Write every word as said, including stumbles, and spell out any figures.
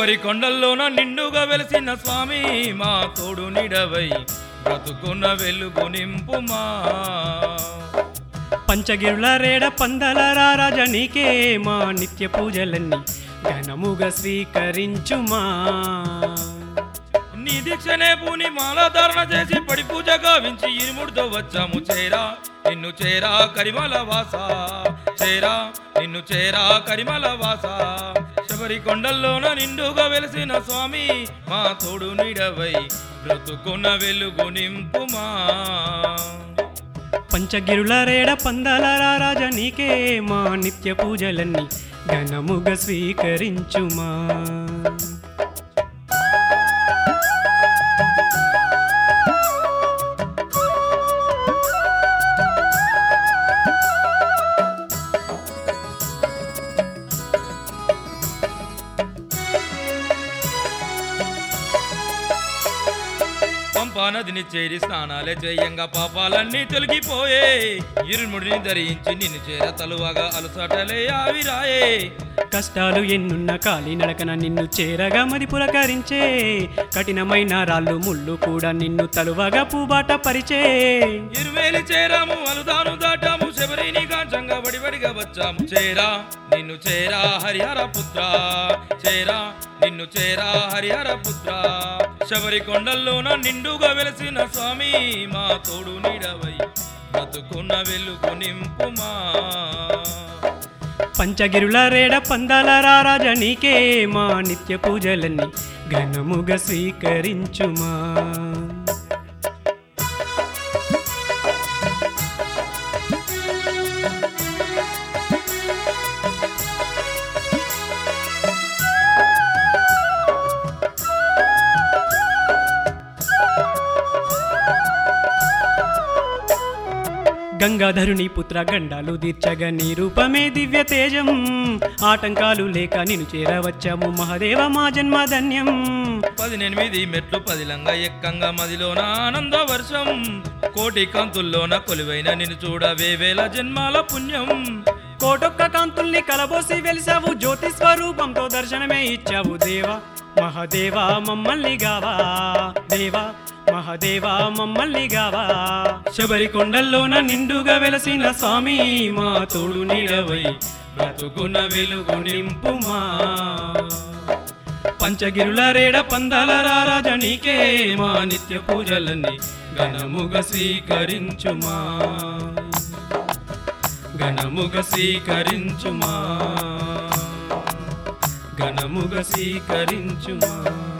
శబరి కొండల్లోన నిండుగా వెలిసిన స్వామి మా తోడు నిడవై బ్రతుకున్న వెలుగు నింపుమా పంచగిరుల రేడ పందల రాజ నీకే మా నిత్య పూజలన్నీ ఘనముగా స్వీకరించుమా నీ దీక్షనే పూని మాలాధారణ చేసి పడి పూజ గావించి ఇరుముడితో వచ్చాము చేరా నిన్ను చేరా కరిమల వాస చేరా నిన్ను చేరా కరిమల వాస శబరి కొండల్లోన నిండుగా వెలిసిన స్వామి మా తోడు నీడవై బ్రతుకున్న వెలుగు నింపుమా పంచగిరుల రేడ పందల రాజ నీకే మా నిత్య పూజలన్నీ ఘనముగా స్వీకరించుమా పంపా నదిని చేరి స్నానాలే చేయంగా పాపాలన్నీ తొలగిపోయే ఇరుముడిని ధరించి నిన్ను చేర తలువగా అలసటలే ఆవిరాయే కష్టాలు ఎన్నున్న కాలి నడకన నిన్ను చేరగా మది పులకరించే కఠినమైన రాళ్ళు ముళ్ళు కూడా నిన్ను తలువగా పూబాట పరిచే ఇరువేలి చేరాము అలుదాను దాటాము శబరిని కాంచంగా వడివడిగా వచ్చాము చేరా నిన్ను చేరా హరిహర పుత్ర చేరా నిన్ను చేరా హరిహర పుత్ర శబరి కొండల్లోన నిండుగా వెలిసిన స్వామి మా తోడు నీడవై బ్రతుకున్న వెలుగు నింపుమా పంచగిరుల రేడ పందల రాజ నీకే మా నిత్య పూజలన్నీ ఘనముగా స్వీకరించుమా గంగాధరుని పుత్ర గండాలు దీర్చగా నీ రూపమే దివ్య తేజం ఆటంకాలు లేక నిన్ను చేరవచ్చాము మహాదేవ మా జన్మధన్యం పదినెనిమిది మెట్లు పదిలంగా ఎక్కంగా మదిలోన ఆనంద వర్షం కోటి కాంతుల్లోన కొలువైన నిన్ను చూడ వేవేల జన్మాల పుణ్యం కోటొక్క కాంతుల్ని కలబోసి వెలిసావు జ్యోతి స్వరూపంతో దర్శనమే ఇచ్చావు దేవా మహాదేవా మమ్మల్ని గావా దేవా మహాదేవా మమ్మల్ని గావా శబరి కొండల్లోన నిండుగా వెలసిన స్వామి మా తోడు నీడవై బ్రతుకున్న వెలుగు నింపుమా పంచగిరుల రేడ పందల రాజ నీకే మా నిత్య పూజలన్నీ ఘనముగా స్వీకరించుమా ఘనముగా స్వీకరించుమా ఘనముగా స్వీకరించుమా